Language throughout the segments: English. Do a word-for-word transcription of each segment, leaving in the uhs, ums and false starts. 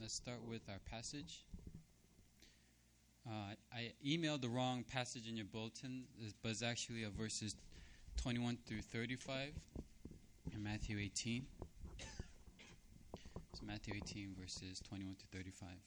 let's start with our passage. Uh, I emailed the wrong passage in your bulletin, but it's actually uh, verses twenty-one through thirty-five in Matthew eighteen. So Matthew eighteen, verses twenty-one to thirty-five.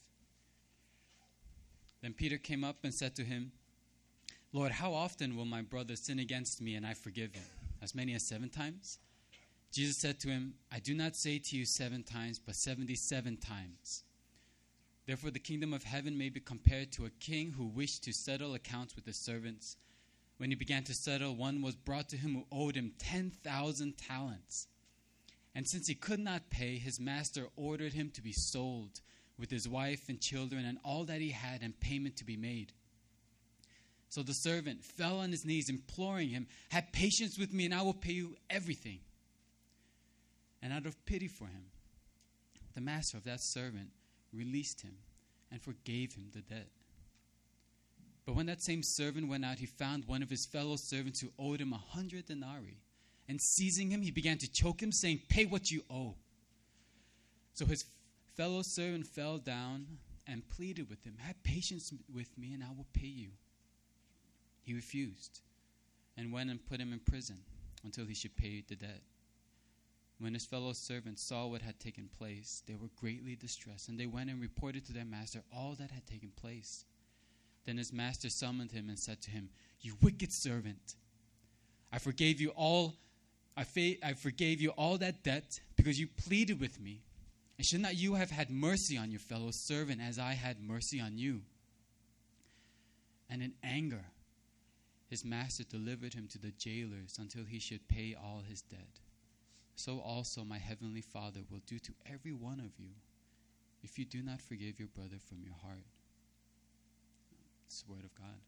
Then Peter came up and said to him, "Lord, how often will my brother sin against me and I forgive him? As many as seven times?" Jesus said to him, "I do not say to you seven times, but seventy-seven times. Therefore the kingdom of heaven may be compared to a king who wished to settle accounts with his servants. When he began to settle, one was brought to him who owed him ten thousand talents. And since he could not pay, his master ordered him to be sold, with his wife and children and all that he had, and payment to be made. So the servant fell on his knees, imploring him, 'Have patience with me, and I will pay you everything.' And out of pity for him, the master of that servant released him and forgave him the debt. But when that same servant went out, he found one of his fellow servants who owed him a hundred denarii. And seizing him, he began to choke him, saying, 'Pay what you owe.' So his fellow servant fell down and pleaded with him, 'Have patience with me, and I will pay you.' He refused and went and put him in prison until he should pay the debt. When his fellow servants saw what had taken place, they were greatly distressed, and they went and reported to their master all that had taken place. Then his master summoned him and said to him, 'You wicked servant, I forgave you all I, fa- I forgave you all that debt because you pleaded with me. And should not you have had mercy on your fellow servant as I had mercy on you?' And in anger, his master delivered him to the jailers until he should pay all his debt. So also my heavenly Father will do to every one of you if you do not forgive your brother from your heart." It's the word of God.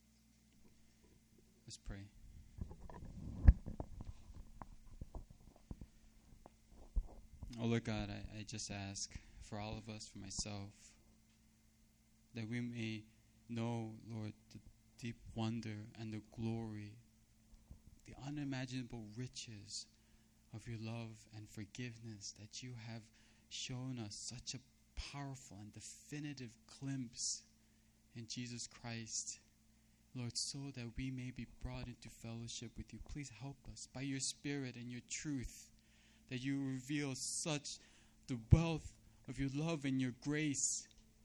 Let's pray. Oh Lord God, I, I just ask for all of us, for myself, that we may know, Lord, the deep wonder and the glory, the unimaginable riches of your love and forgiveness, that you have shown us such a powerful and definitive glimpse in Jesus Christ, Lord, so that we may be brought into fellowship with you. Please help us by your Spirit and your truth, that you reveal such the wealth of your love and your grace,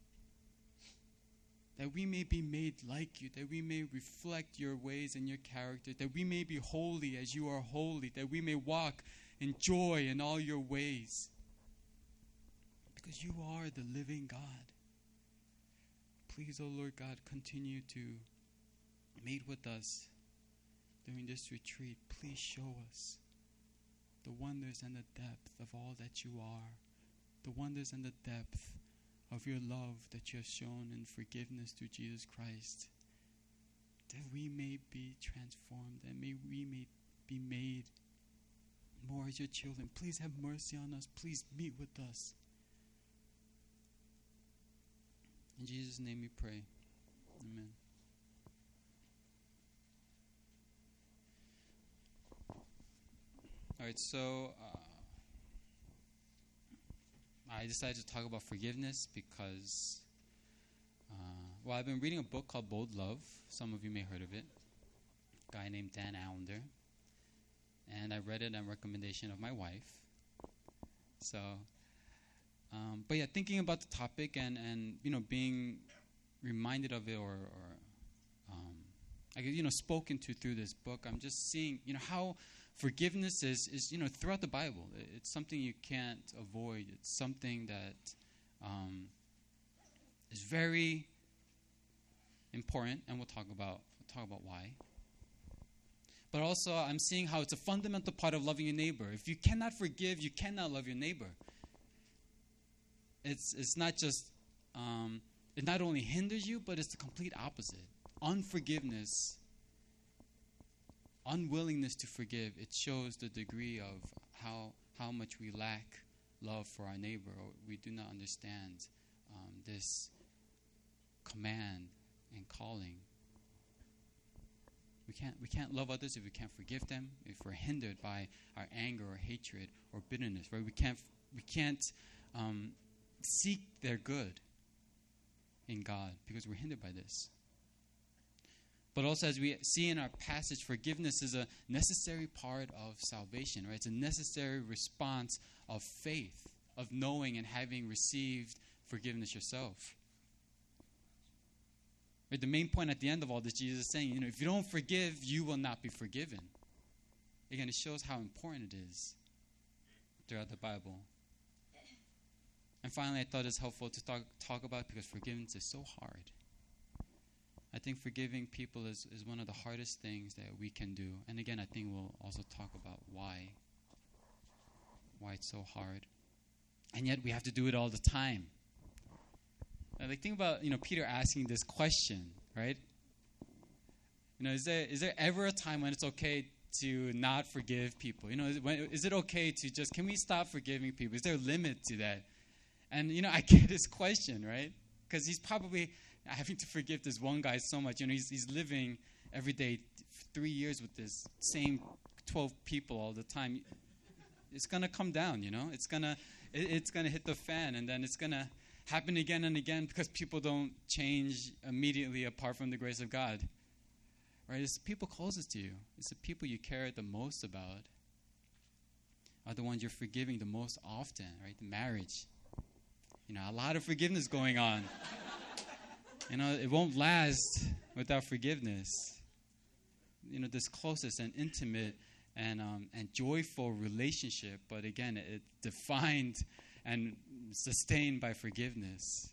that we may be made like you, that we may reflect your ways and your character, that we may be holy as you are holy, that we may walk in joy in all your ways, because you are the living God. Please, O Lord God, continue to meet with us during this retreat. Please show us the wonders and the depth of all that you are, the wonders and the depth of your love that you have shown in forgiveness through Jesus Christ, that we may be transformed and may we may be made more as your children. Please have mercy on us. Please meet with us. In Jesus' name we pray. Amen. All right, so uh, I decided to talk about forgiveness because, uh, well, I've been reading a book called Bold Love. Some of you may have heard of it. A guy named Dan Allender. And I read it on recommendation of my wife. So, um, but yeah, thinking about the topic and, and you know, being reminded of it or, or um, I guess, you know, spoken to through this book, I'm just seeing, you know, how forgiveness is, is, you know, throughout the Bible. It's something you can't avoid. It's something that um, is very important, and we'll talk about we'll talk about why. But also, I'm seeing how it's a fundamental part of loving your neighbor. If you cannot forgive, you cannot love your neighbor. It's it's not just um, it not only hinders you, but it's the complete opposite. Unforgiveness. Unwillingness to forgive, it shows the degree of how how much we lack love for our neighbor. Or we do not understand um, this command and calling. We can't we can't love others if we can't forgive them, if we're hindered by our anger or hatred or bitterness, right? We can't we can't um, seek their good in God, because we're hindered by this. But also, as we see in our passage, forgiveness is a necessary part of salvation, right? It's a necessary response of faith, of knowing and having received forgiveness yourself. Right? The main point at the end of all this, Jesus is saying, you know, if you don't forgive, you will not be forgiven. Again, it shows how important it is throughout the Bible. And finally, I thought it's helpful to talk, talk about, because forgiveness is so hard. I think forgiving people is, is one of the hardest things that we can do. And again, I think we'll also talk about why. Why it's so hard. And yet we have to do it all the time. Now, like, think about, you know, Peter asking this question, right? You know, is there is there ever a time when it's okay to not forgive people? You know, is it, when, is it okay to just, can we stop forgiving people? Is there a limit to that? And, you know, I get his question, right? Because he's probably having to forgive this one guy so much. You know, he's, he's living every day three years with this same twelve people all the time. It's going to come down, you know. It's going to it, it's gonna hit the fan, and then it's going to happen again and again, because people don't change immediately apart from the grace of God. Right? It's the people closest to you. It's the people you care the most about are the ones you're forgiving the most often, right? The marriage. You know, a lot of forgiveness going on. You know, it won't last without forgiveness. You know, this closest and intimate and um, and joyful relationship, but again, it defined and sustained by forgiveness.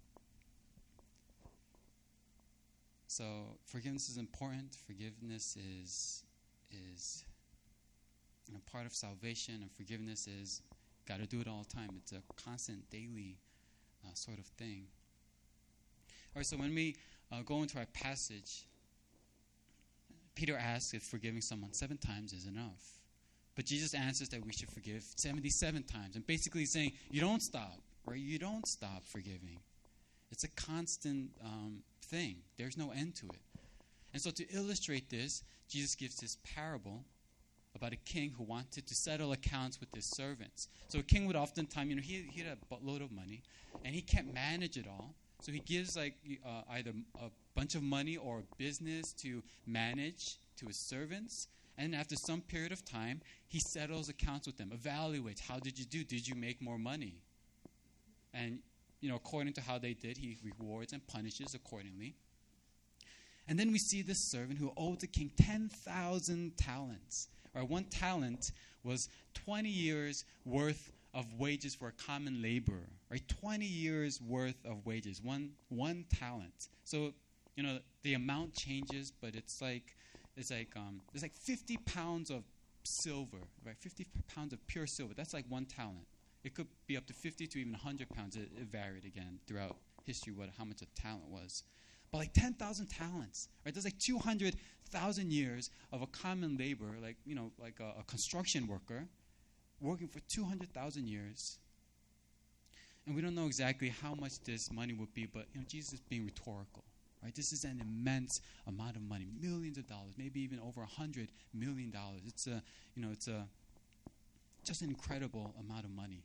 So forgiveness is important. Forgiveness is is you know, part of salvation, and forgiveness is got to do it all the time. It's a constant, daily uh, sort of thing. All right, so when we uh, go into our passage, Peter asks if forgiving someone seven times is enough. But Jesus answers that we should forgive seventy-seven times. And basically saying, you don't stop, right? You don't stop forgiving. It's a constant um, thing. There's no end to it. And so to illustrate this, Jesus gives this parable about a king who wanted to settle accounts with his servants. So a king would oftentimes, you know, he, he had a buttload of money, and he can't manage it all. So he gives like uh, either a bunch of money or a business to manage to his servants. And after some period of time, he settles accounts with them, evaluates, how did you do? Did you make more money? And, you know, according to how they did, he rewards and punishes accordingly. And then we see this servant who owed the king ten thousand talents. Right? One talent was twenty years worth of wages for a common laborer. Right? twenty years worth of wages, one one talent. So, you know, the amount changes, but it's like it's like um, it's like fifty pounds of silver, right? fifty pounds of pure silver. That's like one talent. It could be up to fifty to even one hundred pounds. It, it varied again throughout history what how much a talent was. But like ten thousand talents, right? There's like two hundred thousand years of a common laborer, like, you know, like a, a construction worker, working for two hundred thousand years. And we don't know exactly how much this money would be, but, you know, Jesus is being rhetorical, right? This is an immense amount of money, millions of dollars, maybe even over one hundred million dollars. It's a, you know, it's a, just an incredible amount of money.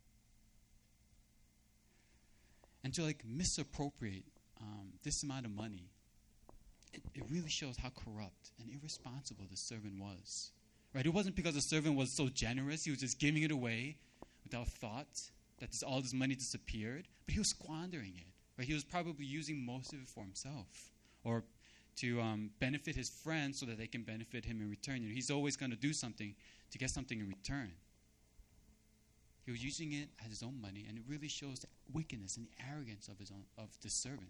And to, like, misappropriate um, this amount of money, it, it really shows how corrupt and irresponsible the servant was. Right? It wasn't because the servant was so generous, he was just giving it away without thought that this, all this money disappeared, but he was squandering it. Right? He was probably using most of it for himself, or to um, benefit his friends so that they can benefit him in return. You know, he's always going to do something to get something in return. He was using it as his own money, and it really shows the wickedness and the arrogance of his own of the servant.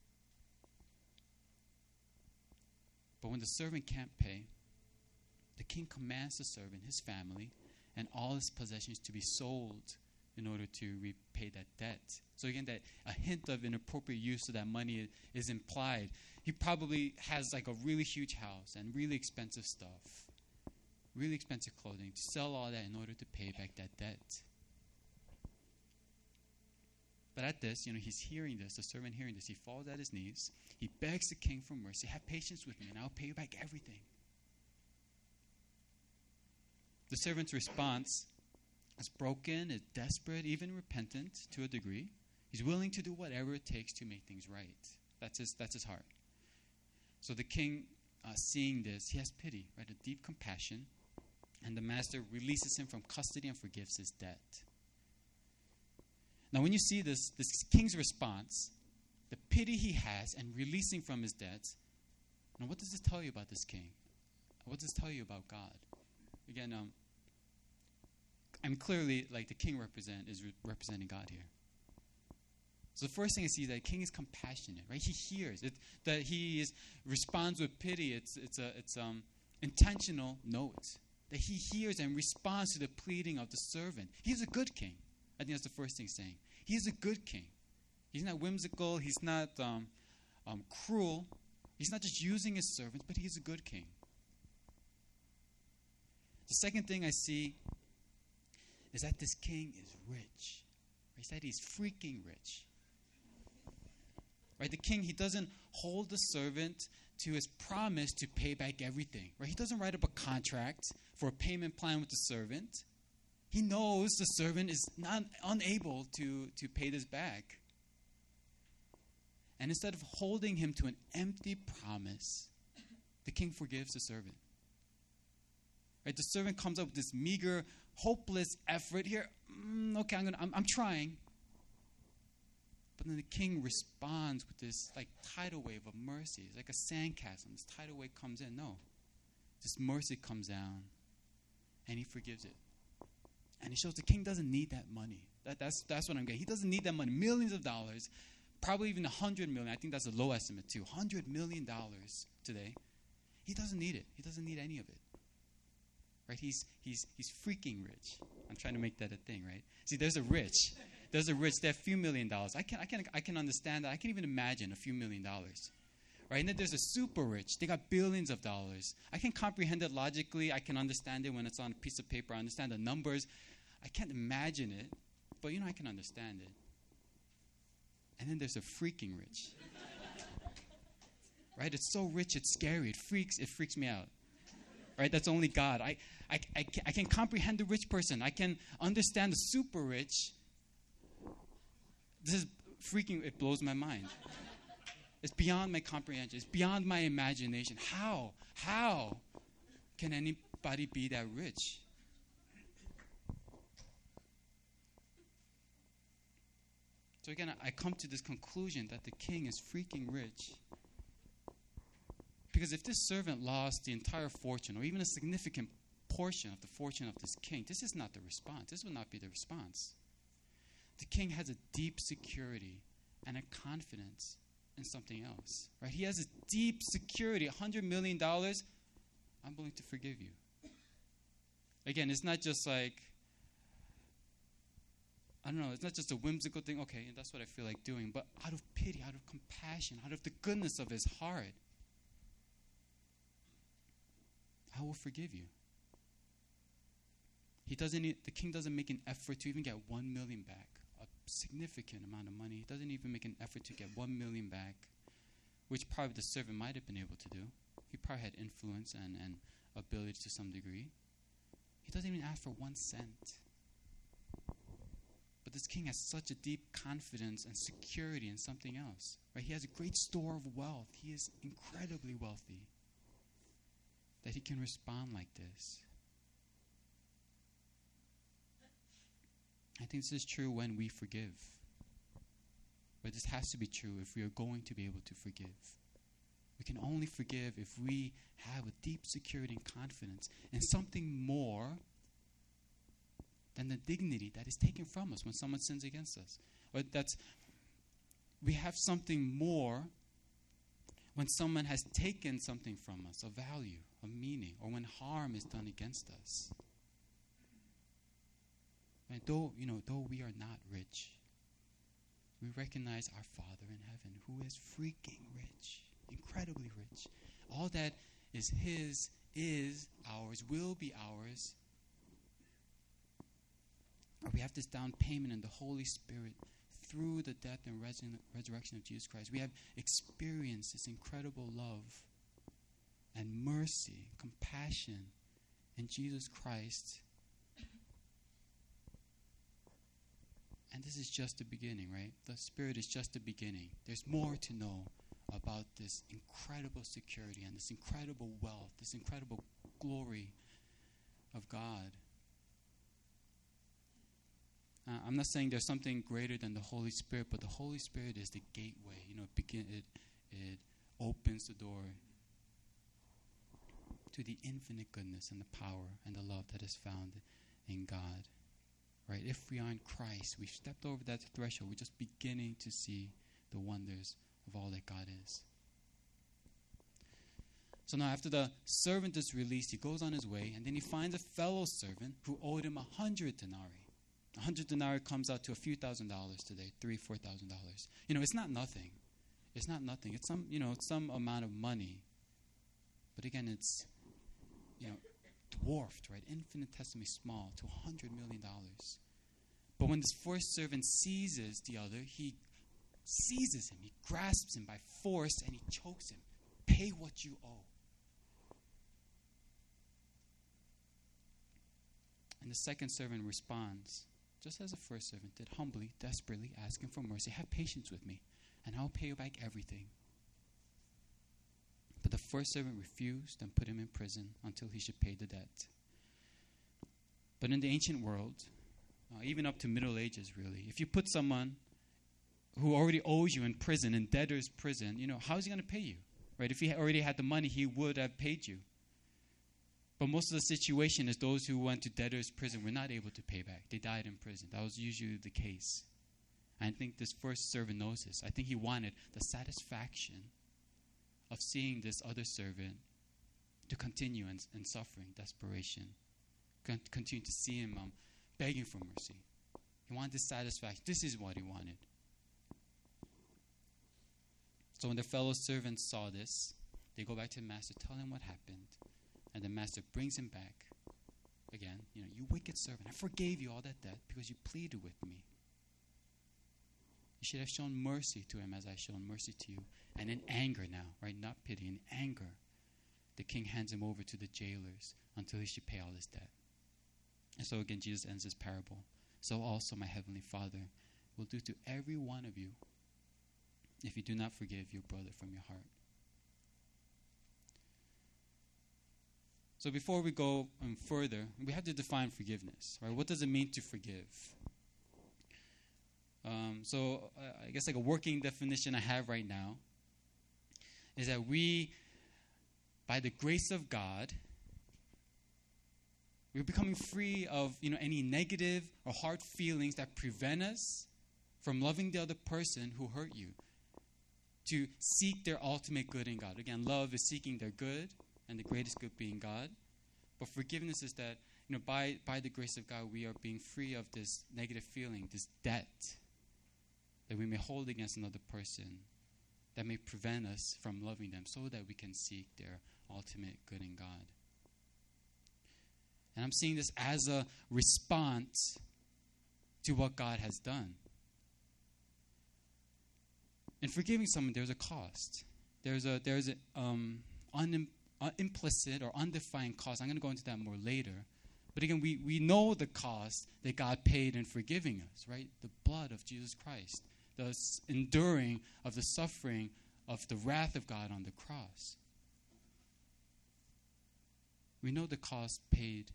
But when the servant can't pay, the king commands the servant, his family, and all his possessions to be sold in order to repay that debt. So again, that a hint of inappropriate use of that money is implied. He probably has like a really huge house and really expensive stuff, really expensive clothing, to sell all that in order to pay back that debt. But at this, you know, he's hearing this, the servant hearing this, he falls at his knees, he begs the king for mercy, have patience with me and I'll pay you back everything. The servant's response is broken, is desperate, even repentant to a degree. He's willing to do whatever it takes to make things right. That's his, that's his heart. So the king, uh, seeing this, he has pity, right? A deep compassion. And the master releases him from custody and forgives his debt. Now, when you see this, this king's response, the pity he has and releasing from his debts, now what does this tell you about this king? What does this tell you about God? Again, um, I'm clearly, like the king represent is re- representing God here. So the first thing I see is that the king is compassionate, right? He hears it, that he is responds with pity. It's it's a it's um intentional note that he hears and responds to the pleading of the servant. He's a good king. I think that's the first thing he's saying. He's a good king. He's not whimsical. He's not um, um, cruel. He's not just using his servants, but he's a good king. The second thing I see is that this king is rich. He said he's freaking rich. Right? The king, he doesn't hold the servant to his promise to pay back everything. Right? He doesn't write up a contract for a payment plan with the servant. He knows the servant is not unable to, to pay this back. And instead of holding him to an empty promise, the king forgives the servant. Right? The servant comes up with this meager, hopeless effort here. Mm, okay, I'm, gonna, I'm, I'm trying. But then the king responds with this like tidal wave of mercy. It's like a sandcastle. This tidal wave comes in. No. This mercy comes down, and he forgives it. And it shows the king doesn't need that money. That, that's, that's what I'm getting. He doesn't need that money. Millions of dollars. Probably even a hundred million. I think that's a low estimate too. Hundred million dollars today. He doesn't need it. He doesn't need any of it. Right? He's he's he's freaking rich. I'm trying to make that a thing, right? See, there's a rich. There's a rich. They have a few million dollars. I can I can I can understand that. I can even imagine a few million dollars. Right? And then there's a super rich. They got billions of dollars. I can comprehend it logically. I can understand it when it's on a piece of paper. I understand the numbers. I can't imagine it, but you know I can understand it. And then there's a freaking rich. Right? It's so rich, it's scary. It freaks, it freaks me out. Right? That's only God. I, I, I, can, I can comprehend the rich person. I can understand the super rich. This is freaking, it blows my mind. It's beyond my comprehension. It's beyond my imagination. How? How can anybody be that rich? So again, I come to this conclusion that the king is freaking rich. Because if this servant lost the entire fortune, or even a significant portion of the fortune of this king, this is not the response. This would not be the response. The king has a deep security and a confidence in something else. Right? He has a deep security, one hundred million dollars, I'm willing to forgive you. Again, it's not just like, I don't know, it's not just a whimsical thing, okay, that's what I feel like doing, but out of pity, out of compassion, out of the goodness of his heart, I will forgive you. He doesn't, the king doesn't make an effort to even get one million back, a significant amount of money. He doesn't even make an effort to get one million back, which probably the servant might have been able to do. He probably had influence and, and ability to some degree. He doesn't even ask for one cent. But this king has such a deep confidence and security in something else. Right? He has a great store of wealth. He is incredibly wealthy. That he can respond like this. I think this is true when we forgive. But this has to be true if we are going to be able to forgive. We can only forgive if we have a deep security and confidence in something more than the dignity that is taken from us when someone sins against us. Or that's, we have something more when someone has taken something from us, a value, a meaning, or when harm is done against us. And though, you know, though we are not rich, we recognize our Father in heaven who is freaking rich, incredibly rich. All that is his, is ours, will be ours. We have this down payment in the Holy Spirit through the death and res- resurrection of Jesus Christ. We have experienced this incredible love and mercy, compassion in Jesus Christ. And this is just the beginning, right? The Spirit is just the beginning. There's more to know about this incredible security and this incredible wealth, this incredible glory of God. Uh, I'm not saying there's something greater than the Holy Spirit, but the Holy Spirit is the gateway. You know, it, begin, it, it opens the door to the infinite goodness and the power and the love that is found in God. Right? If we are in Christ, we've stepped over that threshold. We're just beginning to see the wonders of all that God is. So now after the servant is released, he goes on his way, and then he finds a fellow servant who owed him a hundred denarii. A hundred denarii comes out to a few thousand dollars today, three, four thousand dollars. You know, it's not nothing. It's not nothing. It's some, you know, it's some amount of money. But again, it's, you know, dwarfed, right? Infinitesimally small to a hundred million dollars. But when this first servant seizes the other, he seizes him, he grasps him by force, and he chokes him. Pay what you owe. And the second servant responds, just as the first servant did, humbly, desperately, asking for mercy. Have patience with me, and I'll pay you back everything. But the first servant refused and put him in prison until he should pay the debt. But in the ancient world, uh, even up to Middle Ages, really, if you put someone who already owes you in prison, in debtor's prison, you know, how is he going to pay you? Right? If he already had the money, he would have paid you. But most of the situation is those who went to debtor's prison were not able to pay back. They died in prison. That was usually the case. And I think this first servant knows this. I think he wanted the satisfaction of seeing this other servant to continue in, in suffering, desperation. Con- continue to see him um, begging for mercy. He wanted this satisfaction. This is what he wanted. So when the fellow servants saw this, they go back to the master, tell him what happened. And the master brings him back. Again, you know, you wicked servant, I forgave you all that debt because you pleaded with me. You should have shown mercy to him as I've shown mercy to you. And in anger now, right, not pity, in anger, the king hands him over to the jailers until he should pay all his debt. And so again, Jesus ends this parable. So also my heavenly Father will do to every one of you if you do not forgive your brother from your heart. So before we go um, further, we have to define forgiveness, right? What does it mean to forgive? Um, so uh, I guess like a working definition I have right now is that we, by the grace of God, we're becoming free of, you know, any negative or hard feelings that prevent us from loving the other person who hurt you, to seek their ultimate good in God. Again, love is seeking their good, and the greatest good being God. But forgiveness is that, you know, by, by the grace of God, we are being free of this negative feeling, this debt that we may hold against another person that may prevent us from loving them so that we can seek their ultimate good in God. And I'm seeing this as a response to what God has done. In forgiving someone, there's a cost. There's a there's an um, un, uh, implicit or undefined cost. I'm going to go into that more later. But again, we, we know the cost that God paid in forgiving us, right? The blood of Jesus Christ. The s- enduring of the suffering of the wrath of God on the cross. We know the cost paid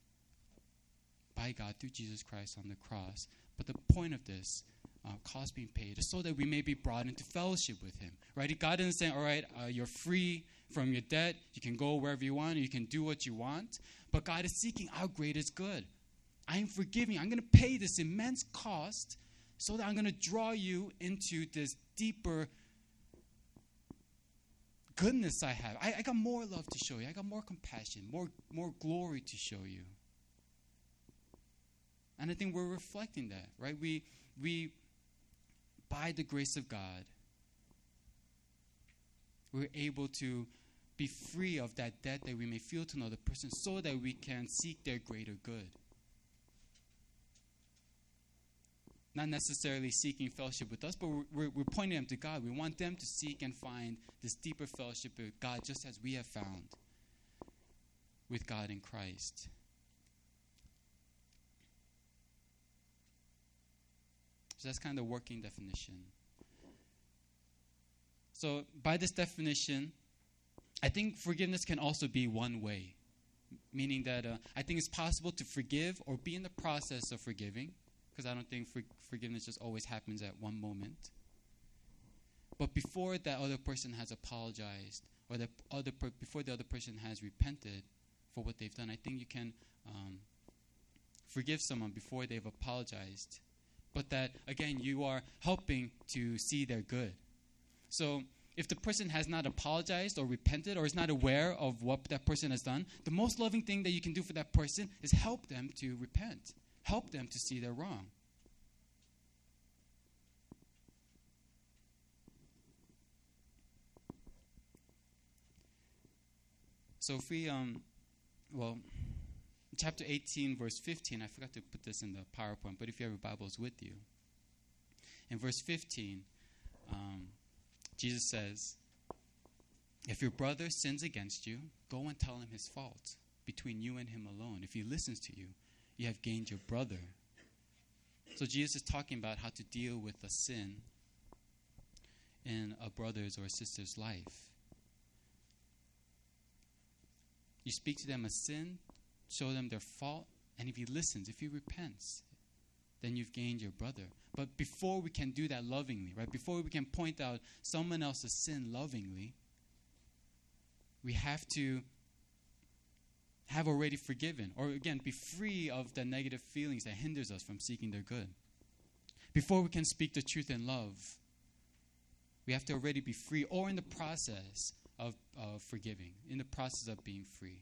by God through Jesus Christ on the cross. But the point of this Uh, cost being paid is so that we may be brought into fellowship with him, right? God isn't saying, all right, uh, you're free from your debt. You can go wherever you want. You can do what you want. But God is seeking our greatest good. I am forgiving. I'm going to pay this immense cost so that I'm going to draw you into this deeper goodness I have. I, I got more love to show you. I got more compassion, more, more glory to show you. And I think we're reflecting that, right? We, we, by the grace of God, we're able to be free of that debt that we may feel to another person so that we can seek their greater good. Not necessarily seeking fellowship with us, but we're, we're, we're pointing them to God. We want them to seek and find this deeper fellowship with God just as we have found with God in Christ. So that's kind of the working definition. So by this definition, I think forgiveness can also be one way, meaning that uh, I think it's possible to forgive or be in the process of forgiving, because I don't think for- forgiveness just always happens at one moment. But before that other person has apologized, or the other per- before the other person has repented for what they've done, I think you can um, forgive someone before they've apologized. But that, again, you are helping to see their good. So if the person has not apologized or repented or is not aware of what that person has done, the most loving thing that you can do for that person is help them to repent. Help them to see they're wrong. So if we, um, well, chapter eighteen, verse fifteen, I forgot to put this in the PowerPoint, but if you have your Bibles with you. In verse fifteen, um, Jesus says, if your brother sins against you, go and tell him his fault between you and him alone. If he listens to you, you have gained your brother. So Jesus is talking about how to deal with a sin in a brother's or a sister's life. You speak to them a sin, show them their fault, and if he listens, if he repents, then you've gained your brother. But before we can do that lovingly, right, before we can point out someone else's sin lovingly, we have to have already forgiven, or again, be free of the negative feelings that hinders us from seeking their good. Before we can speak the truth in love, we have to already be free or in the process of, of forgiving, in the process of being free.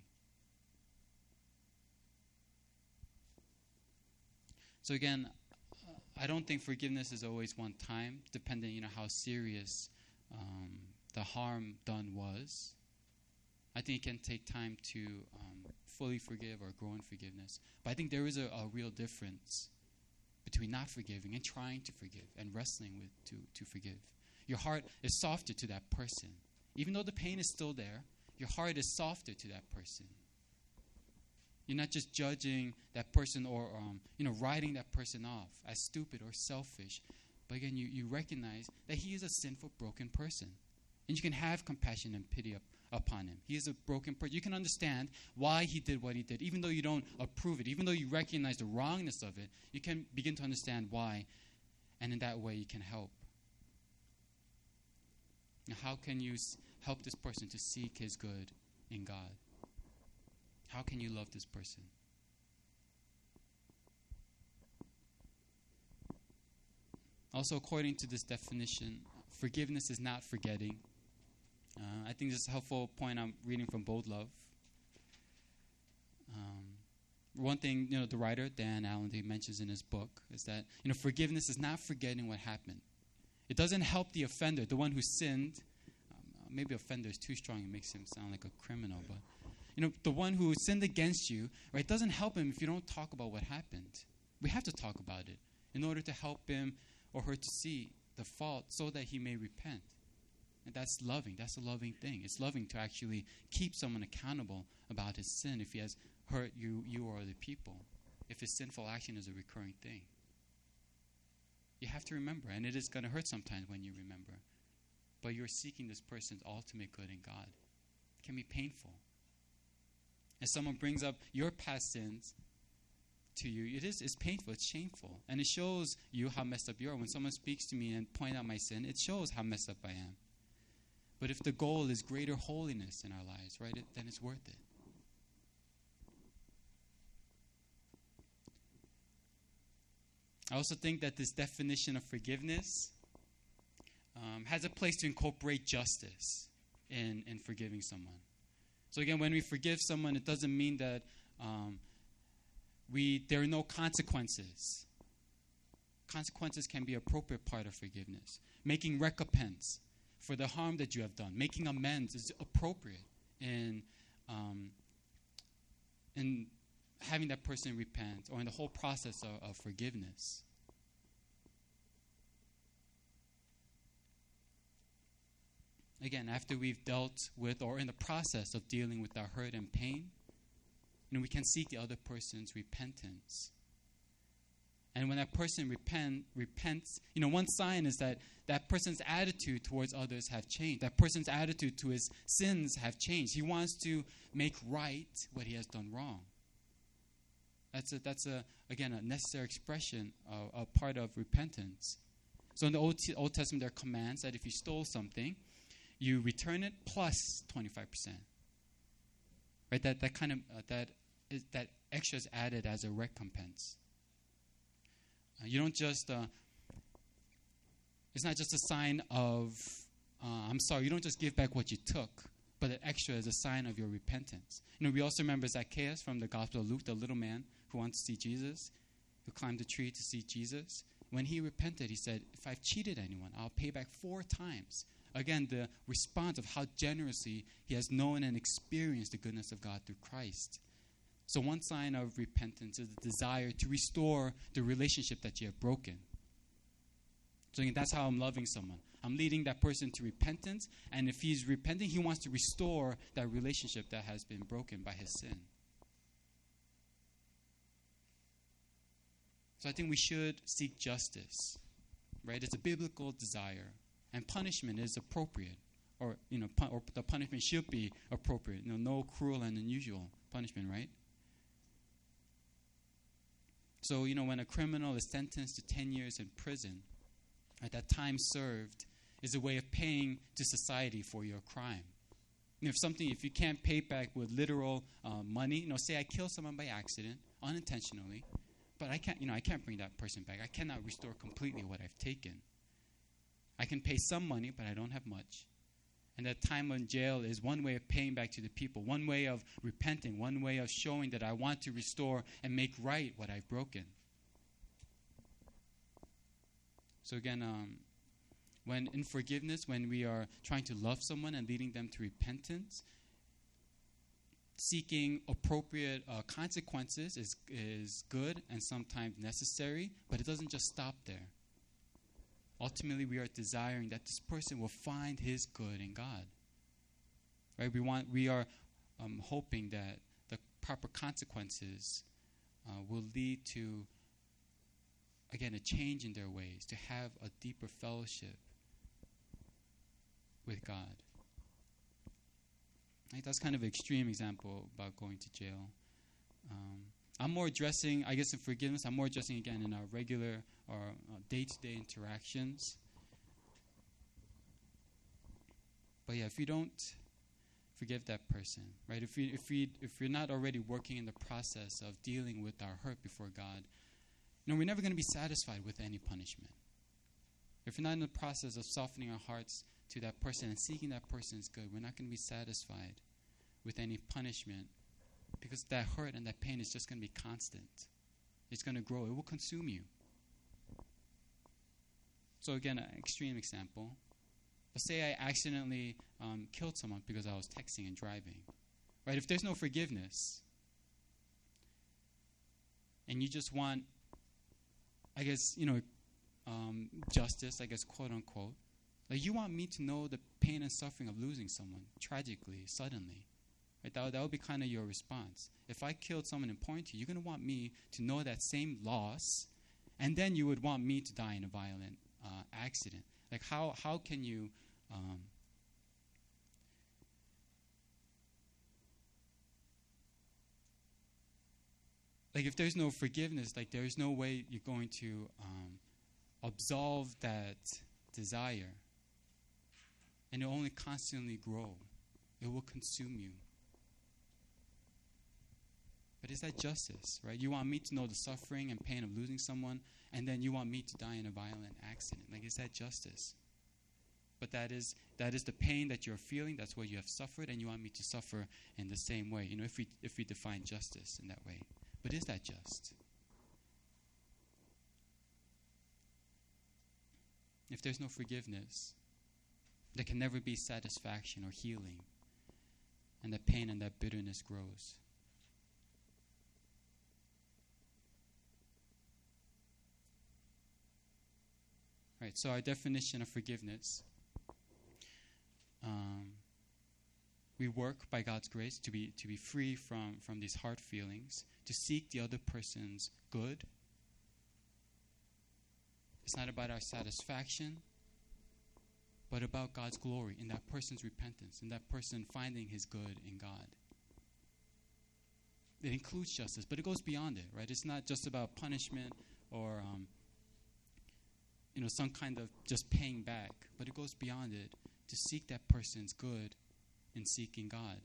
So again, I don't think forgiveness is always one time, depending, you know, how serious um, the harm done was. I think it can take time to um, fully forgive or grow in forgiveness. But I think there is a, a real difference between not forgiving and trying to forgive and wrestling with to, to forgive. Your heart is softer to that person. Even though the pain is still there, your heart is softer to that person. You're not just judging that person or um, you know, writing that person off as stupid or selfish. But again, you, you recognize that he is a sinful, broken person. And you can have compassion and pity up, upon him. He is a broken person. You can understand why he did what he did. Even though you don't approve it, even though you recognize the wrongness of it, you can begin to understand why. And in that way, you can help. Now, how can you s- help this person to seek his good in God? How can you love this person? Also, according to this definition, forgiveness is not forgetting. Uh, I think this is a helpful point I'm reading from Bold Love. Um, one thing, you know, the writer, Dan Allender, mentions in his book is that, you know, forgiveness is not forgetting what happened. It doesn't help the offender, the one who sinned. Um, maybe offender is too strong. It makes him sound like a criminal, but you know, the one who sinned against you, right, it doesn't help him if you don't talk about what happened. We have to talk about it in order to help him or her to see the fault so that he may repent. And that's loving. That's a loving thing. It's loving to actually keep someone accountable about his sin if he has hurt you, you or other people. If his sinful action is a recurring thing. You have to remember, and it is going to hurt sometimes when you remember. But you're seeking this person's ultimate good in God. It can be painful. If someone brings up your past sins to you, it is it's painful, it's shameful. And it shows you how messed up you are. When someone speaks to me and points out my sin, it shows how messed up I am. But if the goal is greater holiness in our lives, right, it, then it's worth it. I also think that this definition of forgiveness um, has a place to incorporate justice in, in forgiving someone. So again, when we forgive someone, it doesn't mean that um, we there are no consequences. Consequences can be an appropriate part of forgiveness. Making recompense for the harm that you have done, making amends is appropriate in um, in having that person repent or in the whole process of, of forgiveness. Again, after we've dealt with or in the process of dealing with our hurt and pain, you know, we can seek the other person's repentance. And when that person repent, repents, you know, one sign is that that person's attitude towards others have changed. That person's attitude to his sins have changed. He wants to make right what he has done wrong. That's a, that's a again a necessary expression, of, a part of repentance. So in the Old, T- Old Testament, there are commands that if you stole something, you return it plus twenty-five percent. Right? That that kind of uh, that is that extra is added as a recompense. Uh, you don't just. Uh, it's not just a sign of. Uh, I'm sorry. You don't just give back what you took, but the extra is a sign of your repentance. You know, we also remember Zacchaeus from the Gospel of Luke, the little man who wants to see Jesus, who climbed a tree to see Jesus. When he repented, he said, if I've cheated anyone, I'll pay back four times. Again, the response of how generously he has known and experienced the goodness of God through Christ. So one sign of repentance is the desire to restore the relationship that you have broken. So again, that's how I'm loving someone. I'm leading that person to repentance, and if he's repenting, he wants to restore that relationship that has been broken by his sin. So I think we should seek justice, right? It's a biblical desire, and punishment is appropriate, or you know, pu- or the punishment should be appropriate. You know, no cruel and unusual punishment, right? So you know, when a criminal is sentenced to ten years in prison, at that time served is a way of paying to society for your crime. You know, if something, if you can't pay back with literal uh, money, you know, say I kill someone by accident, unintentionally. But I can't, you know, I can't bring that person back. I cannot restore completely what I've taken. I can pay some money, but I don't have much. And that time in jail is one way of paying back to the people, one way of repenting, one way of showing that I want to restore and make right what I've broken. So again, um, when in forgiveness, when we are trying to love someone and leading them to repentance, seeking appropriate uh, consequences is is good and sometimes necessary, but it doesn't just stop there. Ultimately, we are desiring that this person will find his good in God. Right? We want, we are um, hoping that the proper consequences uh, will lead to, again, a change in their ways, to have a deeper fellowship with God. Right, that's kind of an extreme example about going to jail. Um, I'm more addressing, I guess in forgiveness, I'm more addressing again in our regular or uh, day-to-day interactions. But yeah, if you don't forgive that person, right? If we if we if we're not already working in the process of dealing with our hurt before God, you know, we're never going to be satisfied with any punishment. If we're not in the process of softening our hearts to that person and seeking that person's good, we're not going to be satisfied with any punishment, because that hurt and that pain is just going to be constant. It's going to grow. It will consume you. So again, an extreme example. Let's say I accidentally um, killed someone because I was texting and driving. Right? If there's no forgiveness, and you just want, I guess, you know, um, justice, I guess, quote unquote, like you want me to know the pain and suffering of losing someone tragically, suddenly. Right? That, that would be kind of your response. If I killed someone important to you, you're going to want me to know that same loss, and then you would want me to die in a violent uh, accident. Like how how can you um, like if there's no forgiveness, like there's no way you're going to um, absolve that desire. And it will only constantly grow. It will consume you. But is that justice, right? You want me to know the suffering and pain of losing someone, and then you want me to die in a violent accident. Like, is that justice? But that is that is the pain that you're feeling. That's what you have suffered, and you want me to suffer in the same way. You know, if we if we define justice in that way. But is that just? If there's no forgiveness, there can never be satisfaction or healing. And that pain and that bitterness grows. Right, so our definition of forgiveness. Um, we work by God's grace to be to be free from, from these hard feelings, to seek the other person's good, It's not about our satisfaction, but about God's glory in that person's repentance, in that person finding his good in God. It includes justice, but it goes beyond it, right? It's not just about punishment or, um, you know, some kind of just paying back, but it goes beyond it to seek that person's good in seeking God.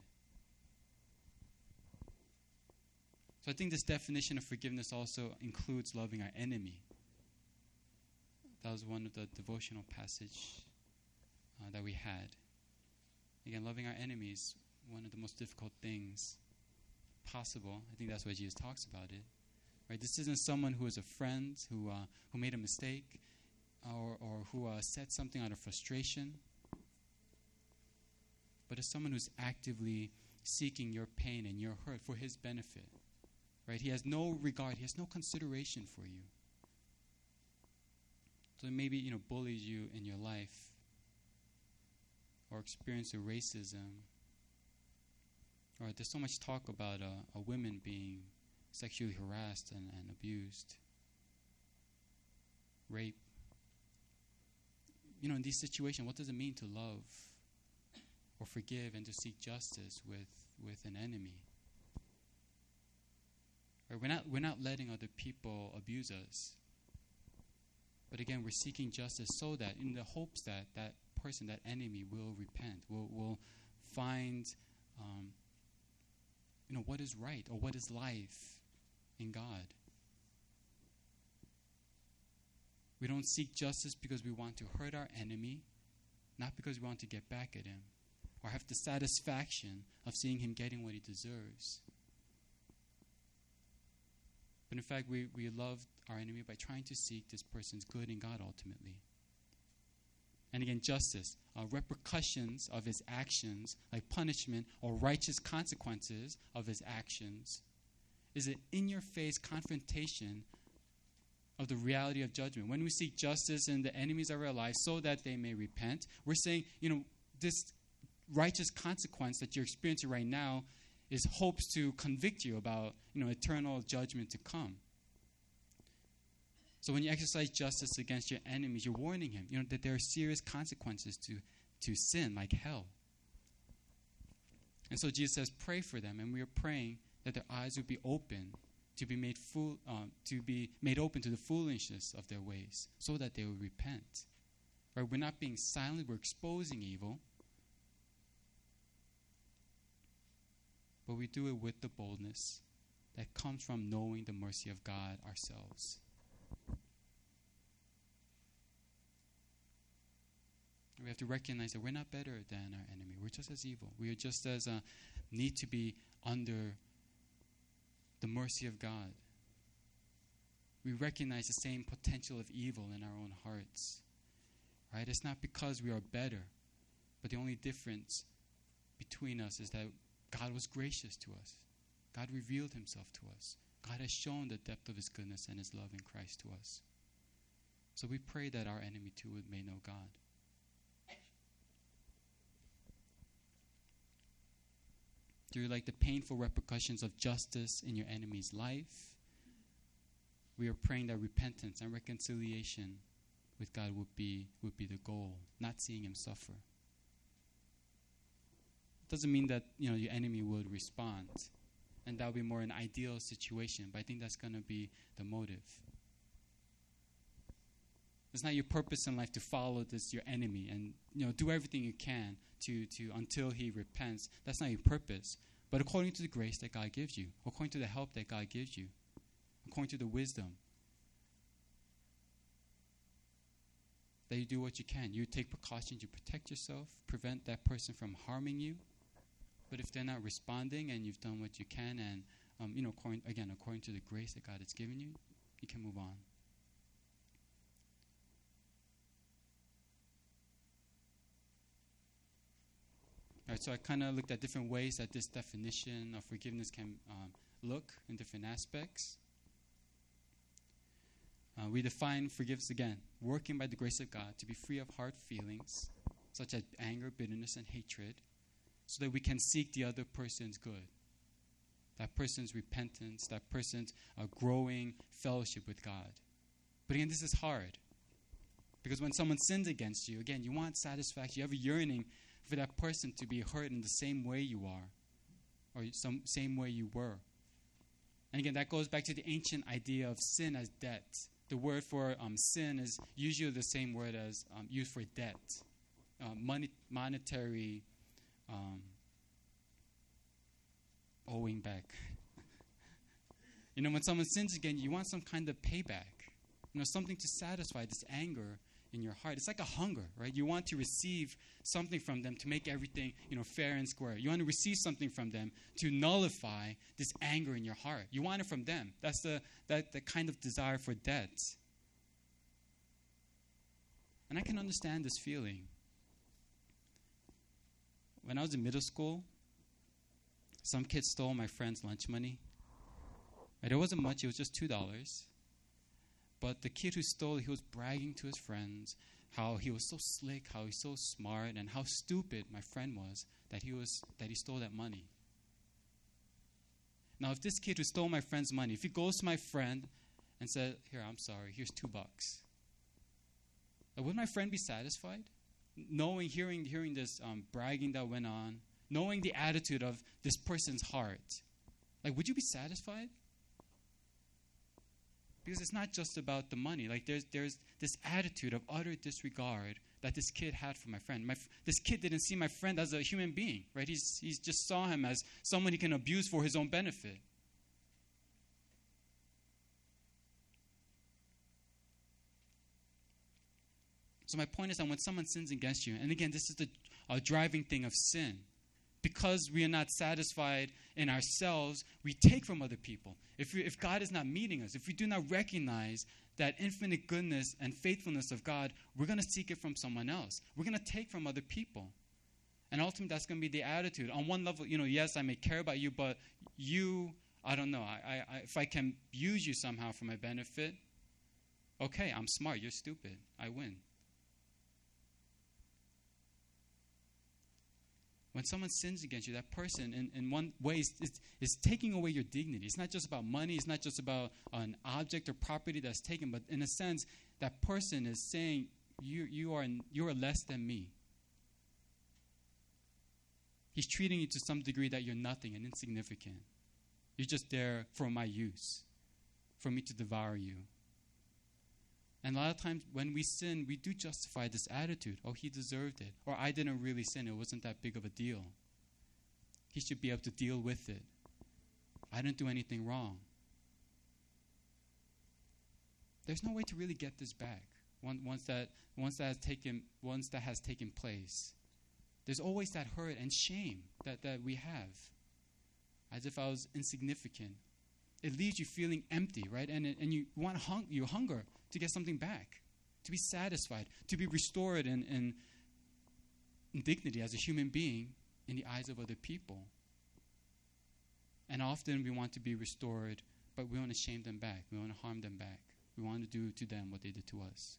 So I think this definition of forgiveness also includes loving our enemy. That was one of the devotional passage uh, that we had. Again, loving our enemy is one of the most difficult things possible. I think that's why Jesus talks about it. Right? This isn't someone who is a friend who uh, who made a mistake or, or who uh, said something out of frustration, but it's someone who's actively seeking your pain and your hurt for his benefit. Right? He has no regard. He has no consideration for you. So maybe, you know, bullies you in your life or experience of racism. Or there's so much talk about uh, a women being sexually harassed and, and abused. Rape. You know, in these situations, what does it mean to love or forgive and to seek justice with, with an enemy? Right? We're not, we're not letting other people abuse us. But again, we're seeking justice so that, in the hopes that that person, that enemy, will repent, will will find, um, you know, what is right or what is life in God. We don't seek justice because we want to hurt our enemy, not because we want to get back at him or have the satisfaction of seeing him getting what he deserves. But in fact, we, we love our enemy by trying to seek this person's good in God ultimately. And again, justice, uh, repercussions of his actions, like punishment or righteous consequences of his actions, is an in-your-face confrontation of the reality of judgment. When we seek justice in the enemies of our lives so that they may repent, we're saying, you know, this righteous consequence that you're experiencing right now is hopes to convict you about, you know, eternal judgment to come. So when you exercise justice against your enemies, you're warning him, you know, that there are serious consequences to, to sin, like hell. And so Jesus says, pray for them, and we are praying that their eyes would be open to be made fool, um, to be made open to the foolishness of their ways, so that they will repent. Right? We're not being silent; we're exposing evil, but we do it with the boldness that comes from knowing the mercy of God ourselves. We have to recognize that we're not better than our enemy. We're just as evil. We are just as uh, need to be under the mercy of God. We recognize the same potential of evil in our own hearts. Right? It's not because we are better, but the only difference between us is that God was gracious to us. God revealed himself to us. God has shown the depth of his goodness and his love in Christ to us. So we pray that our enemy too would may know God. Through like the painful repercussions of justice in your enemy's life, we are praying that repentance and reconciliation with God would be would be the goal, not seeing him suffer. It doesn't mean that, you know, your enemy would respond, and that would be more an ideal situation, but I think that's going to be the motive. It's not your purpose in life to follow this your enemy and, you know, do everything you can to, to until he repents. That's not your purpose. But according to the grace that God gives you, according to the help that God gives you, according to the wisdom, that you do what you can. You take precautions, you protect yourself, prevent that person from harming you. But if they're not responding and you've done what you can, and um, you know, according, again, according to the grace that God has given you, you can move on. All right, so I kind of looked at different ways that this definition of forgiveness can um, look in different aspects. Uh, we define forgiveness again, working by the grace of God to be free of hard feelings, such as anger, bitterness, and hatred, so that we can seek the other person's good, that person's repentance, that person's uh, growing fellowship with God. But again, this is hard. Because when someone sins against you, again, you want satisfaction. You have a yearning for that person to be hurt in the same way you are, or some same way you were. And again, that goes back to the ancient idea of sin as debt. The word for um, sin is usually the same word as um, used for debt, uh, money, monetary um, owing back. You know, when someone sins again, you want some kind of payback. You know, something to satisfy this anger in your heart. It's like a hunger, right? You want to receive something from them to make everything, you know, fair and square. You want to receive something from them to nullify this anger in your heart. You want it from them. That's the that the kind of desire for debt. And I can understand this feeling. When I was in middle school, some kid stole my friend's lunch money. And it wasn't much, it was just two dollars. But the kid who stole it, he was bragging to his friends how he was so slick, how he's so smart, and how stupid my friend was that he was that he stole that money. Now, if this kid who stole my friend's money, if he goes to my friend and said, "Here, I'm sorry, here's two bucks," would my friend be satisfied? Knowing, hearing, hearing this um, bragging that went on, knowing the attitude of this person's heart, like, would you be satisfied? Because it's not just about the money. Like, there's there's this attitude of utter disregard that this kid had for my friend. My, this kid didn't see my friend as a human being, right? He's he's just saw him as someone he can abuse for his own benefit. So my point is that when someone sins against you, and again, this is the uh, driving thing of sin. Because we are not satisfied in ourselves, we take from other people. If, we, if God is not meeting us, if we do not recognize that infinite goodness and faithfulness of God, we're going to seek it from someone else. We're going to take from other people. And ultimately, that's going to be the attitude. On one level, you know, yes, I may care about you, but you, I don't know, I, I, if I can use you somehow for my benefit, okay, I'm smart, you're stupid, I win. When someone sins against you, that person, in, in one way, is, is, is taking away your dignity. It's not just about money. It's not just about an object or property that's taken. But in a sense, that person is saying, you, you, are, you are less than me. He's treating you to some degree that you're nothing and insignificant. You're just there for my use, for me to devour you. And a lot of times when we sin, we do justify this attitude. Oh, he deserved it. Or I didn't really sin. It wasn't that big of a deal. He should be able to deal with it. I didn't do anything wrong. There's no way to really get this back once that, once that has taken, once that has taken place. There's always that hurt and shame that, that we have, as if I was insignificant. It leaves you feeling empty, right? And, and you want hung, you hunger to get something back, to be satisfied, to be restored in, in, in dignity as a human being in the eyes of other people. And often we want to be restored, but we want to shame them back. We want to harm them back. We want to do to them what they did to us.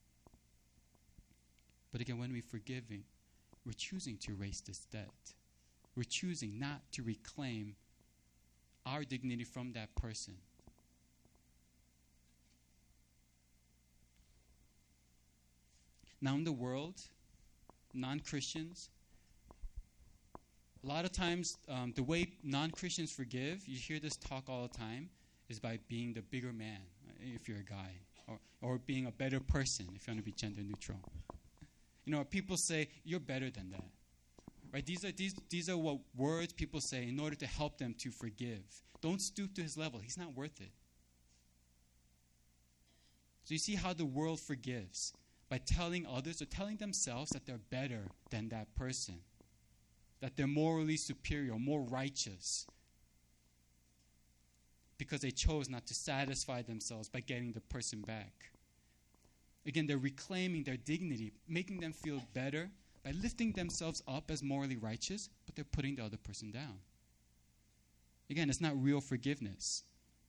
But again, when we're forgiving, we're choosing to erase this debt. We're choosing not to reclaim our dignity from that person. Now in the world, non-Christians, a lot of times um, the way non-Christians forgive, you hear this talk all the time, is by being the bigger man, if you're a guy, or, or being a better person, if you want to be gender neutral. You know, people say, you're better than that. Right? These are these these are what words people say in order to help them to forgive. Don't stoop to his level. He's not worth it. So you see how the world forgives by telling others or telling themselves that they're better than that person, that they're morally superior, more righteous, because they chose not to satisfy themselves by getting the person back. Again, they're reclaiming their dignity, making them feel better by lifting themselves up as morally righteous, but they're putting the other person down. Again, it's not real forgiveness.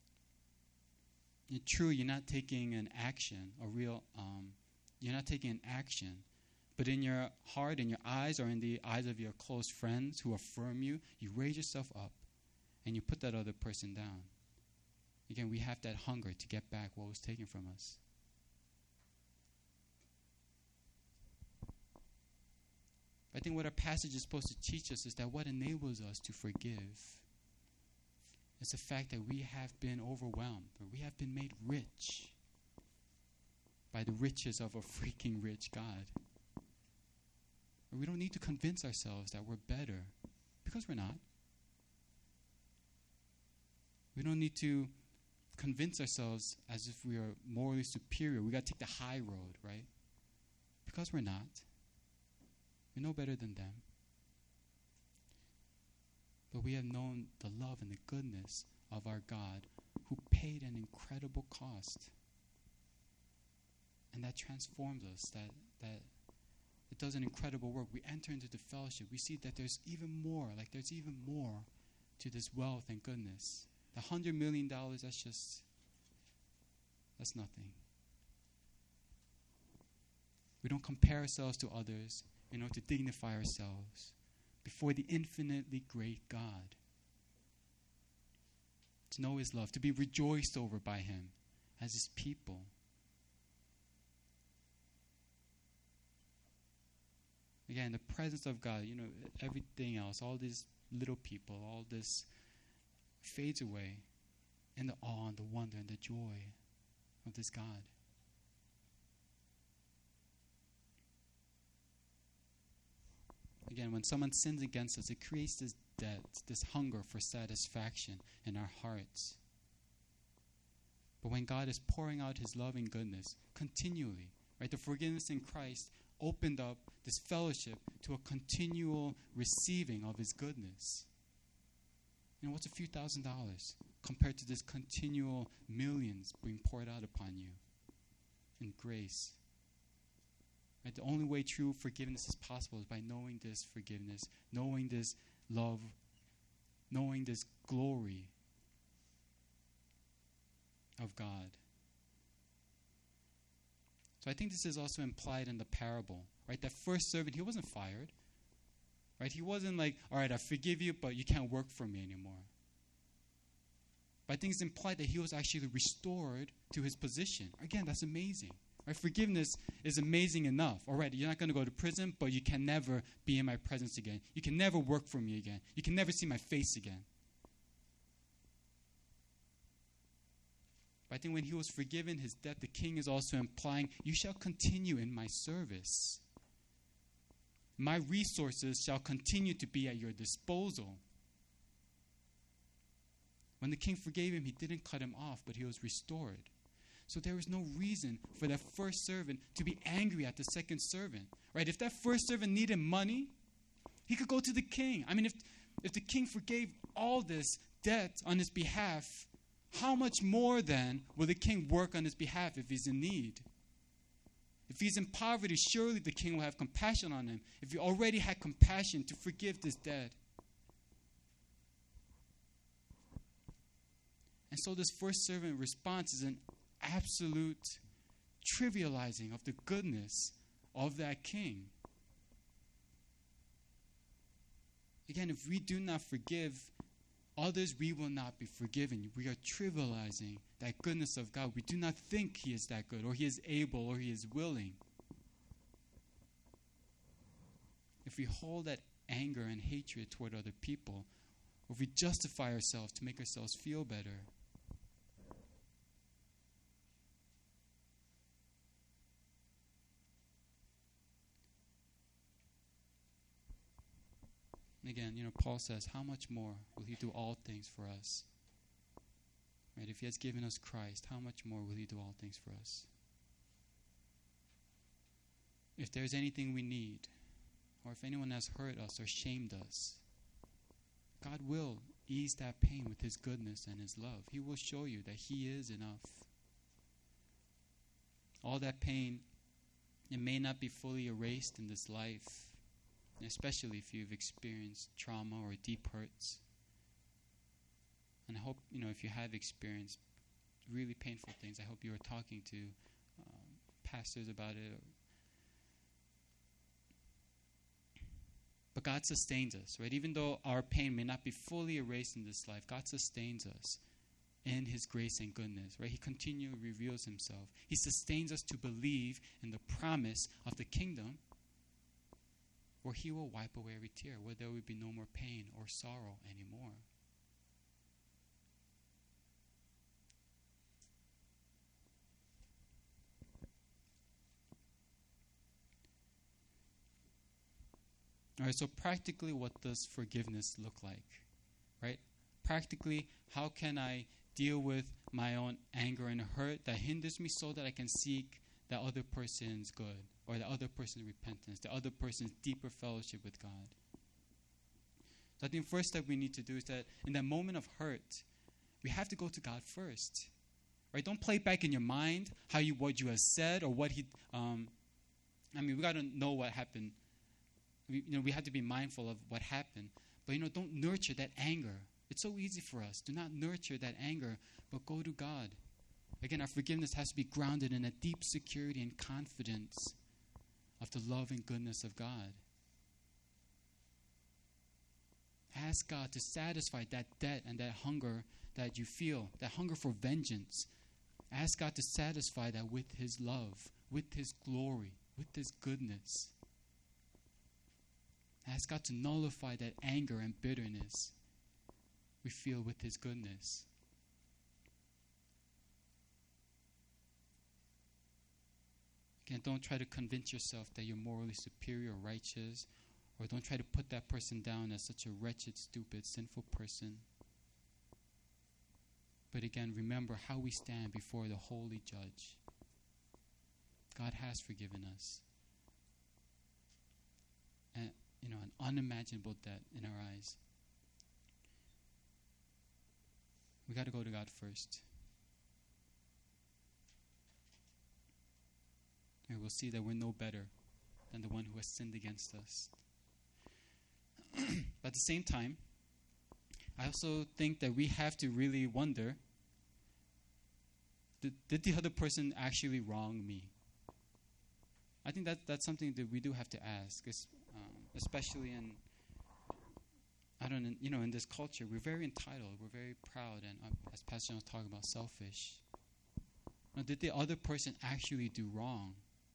It's true, you're not taking an action, a real, um, you're not taking an action, but in your heart, in your eyes, or in the eyes of your close friends who affirm you, you raise yourself up and you put that other person down. Again, we have that hunger to get back what was taken from us. I think what our passage is supposed to teach us is that what enables us to forgive is the fact that we have been overwhelmed, or we have been made rich by the riches of a freaking rich God. Or we don't need to convince ourselves that we're better, because we're not. We don't need to convince ourselves as if we are morally superior. We got to take the high road, right? Because we're not. We're no better than them. But we have known the love and the goodness of our God, who paid an incredible cost. And that transforms us, that, that it does an incredible work. We enter into the fellowship. We see that there's even more, like there's even more to this wealth and goodness. The hundred million dollars, that's just, that's nothing. We don't compare ourselves to others in order to dignify ourselves before the infinitely great God. To know his love, to be rejoiced over by him as his people. Again, the presence of God, you know, everything else, all these little people, all this fades away in the awe and the wonder and the joy of this God. Again, when someone sins against us, it creates this debt, this hunger for satisfaction in our hearts. But when God is pouring out his love and goodness continually, right, the forgiveness in Christ opened up this fellowship to a continual receiving of his goodness. You know, what's a few thousand dollars compared to this continual millions being poured out upon you in grace? Right? The only way true forgiveness is possible is by knowing this forgiveness, knowing this love, knowing this glory of God. So I think this is also implied in the parable, right? That first servant, he wasn't fired, right? He wasn't like, all right, I forgive you, but you can't work for me anymore. But I think it's implied that he was actually restored to his position. Again, that's amazing, right? Forgiveness is amazing enough. All right, you're not going to go to prison, but you can never be in my presence again. You can never work for me again. You can never see my face again. But I think when he was forgiven his debt, the king is also implying, you shall continue in my service. My resources shall continue to be at your disposal. When the king forgave him, he didn't cut him off, but he was restored. So there was no reason for that first servant to be angry at the second servant. Right? If that first servant needed money, he could go to the king. I mean, if, if the king forgave all this debt on his behalf, how much more then will the king work on his behalf if he's in need? If he's in poverty, surely the king will have compassion on him. If he already had compassion to forgive this debt. And so this first servant response is an absolute trivializing of the goodness of that king. Again, if we do not forgive others, we will not be forgiven. We are trivializing that goodness of God. We do not think he is that good, or he is able, or he is willing. If we hold that anger and hatred toward other people, or if we justify ourselves to make ourselves feel better, again, you know, Paul says, how much more will he do all things for us? Right? If he has given us Christ, how much more will he do all things for us? If there's anything we need, or if anyone has hurt us or shamed us, God will ease that pain with his goodness and his love. He will show you that he is enough. All that pain, it may not be fully erased in this life, especially if you've experienced trauma or deep hurts. And I hope, you know, if you have experienced really painful things, I hope you are talking to um, pastors about it. Or but God sustains us, right? Even though our pain may not be fully erased in this life, God sustains us in his grace and goodness, right? He continually reveals himself. He sustains us to believe in the promise of the kingdom, where he will wipe away every tear, where there will be no more pain or sorrow anymore. All right, so practically, what does forgiveness look like? Right? Practically, how can I deal with my own anger and hurt that hinders me so that I can seek that other person's good, or the other person's repentance, the other person's deeper fellowship with God? So I think first step we need to do is that in that moment of hurt, we have to go to God first. Right? Don't play back in your mind how you what you have said or what he. Um, I mean, we got to know what happened. We, you know, we have to be mindful of what happened. But, you know, don't nurture that anger. It's so easy for us. Do not nurture that anger, but go to God. Again, our forgiveness has to be grounded in a deep security and confidence of the love and goodness of God. Ask God to satisfy that debt and that hunger that you feel, that hunger for vengeance. Ask God to satisfy that with His love, with His glory, with His goodness. Ask God to nullify that anger and bitterness we feel with His goodness. Again, don't try to convince yourself that you're morally superior or righteous, or don't try to put that person down as such a wretched, stupid, sinful person. But again, remember how we stand before the holy judge. God has forgiven us. And, you know, an unimaginable debt in our eyes. We got to go to God first. And we'll see that we're no better than the one who has sinned against us. But at the same time, I also think that we have to really wonder, did, did the other person actually wrong me? I think that that's something that we do have to ask, um, especially in, I don't know, you know, in this culture, we're very entitled, we're very proud, and uh, as Pastor John was talking about, selfish. Now, did the other person actually do wrong?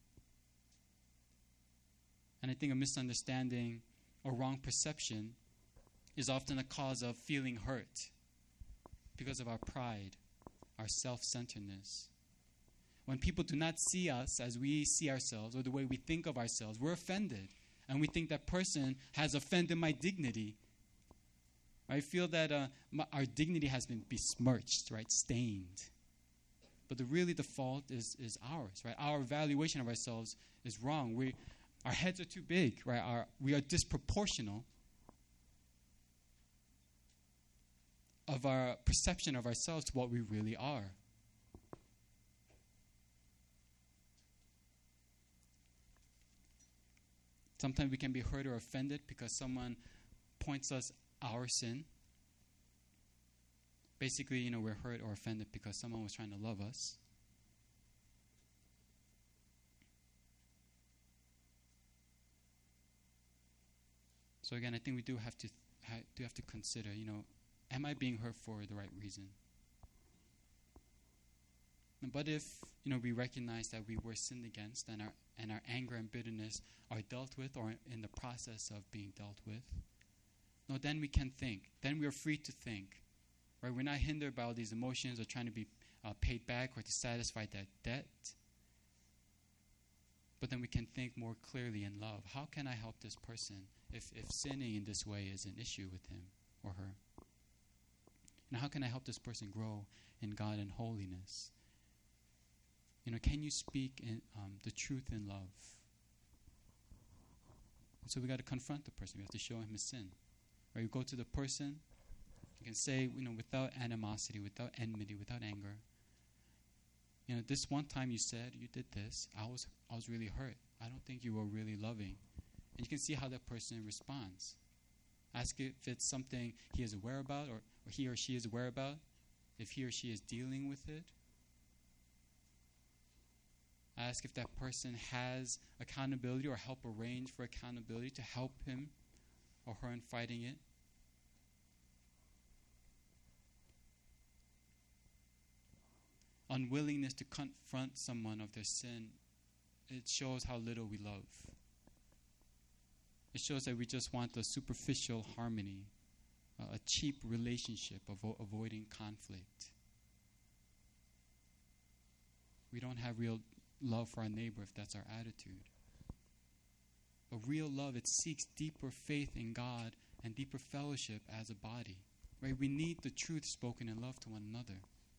And I think a misunderstanding or wrong perception is often a cause of feeling hurt because of our pride, our self-centeredness. When people do not see us as we see ourselves or the way we think of ourselves, we're offended. And we think that person has offended my dignity. I feel that uh, my, our dignity has been besmirched, right, stained. But the, really the fault is, is ours, right? Our evaluation of ourselves is wrong. We, our heads are too big, right? Our, we are disproportional of our perception of ourselves to what we really are. Sometimes we can be hurt or offended because someone points us our sin. Basically, you know, we're hurt or offended because someone was trying to love us. So again, I think we do have to ha- do have to consider, you know, am I being hurt for the right reason? But if, you know, we recognize that we were sinned against and our and our anger and bitterness are dealt with or in the process of being dealt with, no, then we can think. Then we are free to think. Right? We're not hindered by all these emotions or trying to be uh, paid back or to satisfy that debt. But then we can think more clearly in love. How can I help this person if, if sinning in this way is an issue with him or her? And how can I help this person grow in God and holiness? You know, can you speak in, um, the truth in love? And so we got to confront the person. We have to show him his sin. Or you go to the person, you can say, you know, without animosity, without enmity, without anger, you know, this one time you said you did this, I was I was really hurt. I don't think you were really loving. And you can see how that person responds. Ask if it's something he is aware about or, or he or she is aware about, if he or she is dealing with it. Ask if that person has accountability or help arrange for accountability to help him or her in fighting it. Unwillingness to confront someone of their sin, it shows how little we love. It shows that we just want a superficial harmony, uh, a cheap relationship, avo- avoiding conflict. We don't have real love for our neighbor if that's our attitude. But real love, it seeks deeper faith in God and deeper fellowship as a body. Right? We need the truth spoken in love to one another.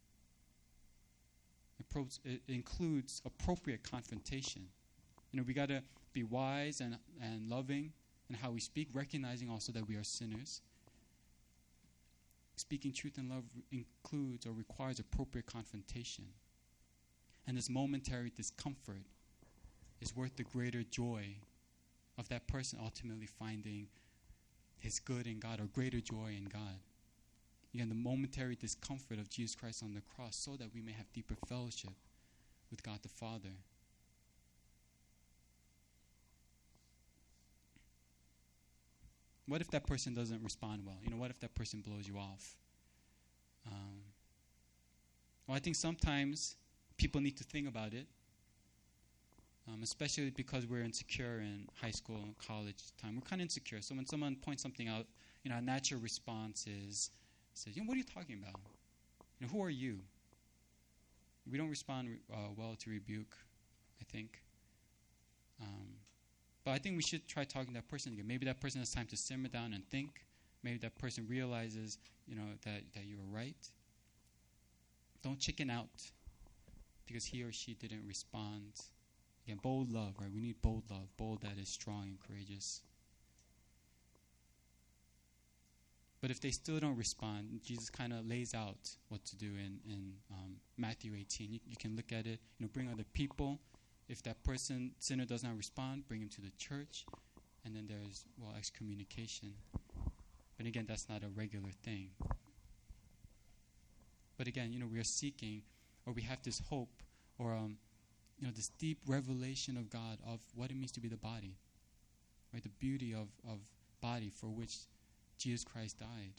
It, pro- it includes appropriate confrontation. You know, we got to be wise and, and loving in how we speak, recognizing also that we are sinners. Speaking truth in love includes or requires appropriate confrontation. And this momentary discomfort is worth the greater joy of that person ultimately finding his good in God, or greater joy in God. Again, the momentary discomfort of Jesus Christ on the cross, so that we may have deeper fellowship with God the Father. What if that person doesn't respond well? You know, what if that person blows you off? Um, well, I think sometimes people need to think about it, um, especially because we're insecure in high school and college time. We're kind of insecure. So when someone points something out, you know, our natural response is, says, you know, what are you talking about? You know, who are you? We don't respond uh, well to rebuke, I think. Um, but I think we should try talking to that person again. Maybe that person has time to simmer down and think. Maybe that person realizes, you know, that, that you were right. Don't chicken out because he or she didn't respond. Again, bold love, right? We need bold love, bold that is strong and courageous. But if they still don't respond, Jesus kind of lays out what to do in, in um, Matthew eighteen. You, you can look at it, you know, bring other people. If that person, sinner, does not respond, bring him to the church. And then there's, well, excommunication. But again, that's not a regular thing. But again, you know, we are seeking, or we have this hope, or, um, you know, this deep revelation of God of what it means to be the body. Right? The beauty of, of body for which Jesus Christ died.